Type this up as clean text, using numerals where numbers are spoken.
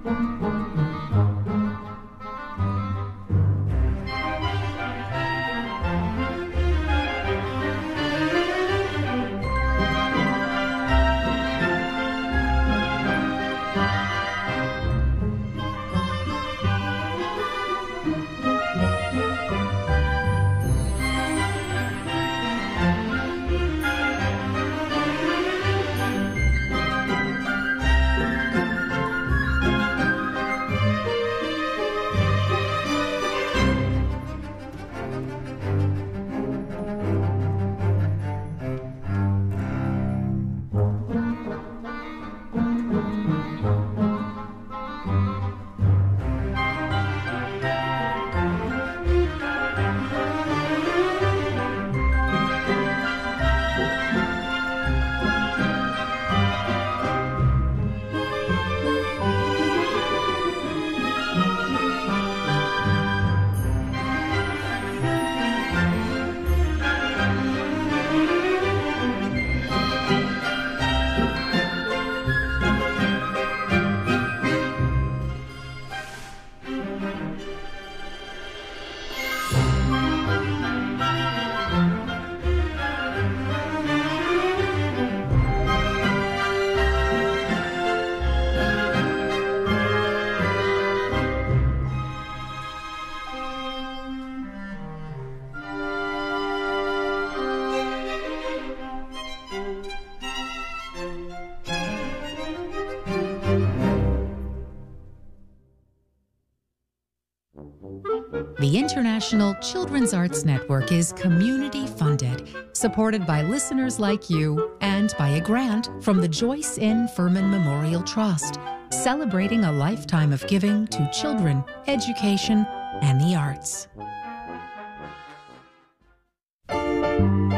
The International Children's Arts Network is community-funded, supported by listeners like you, and by a grant from the Joyce N. Furman Memorial Trust, celebrating a lifetime of giving to children, education, and the arts.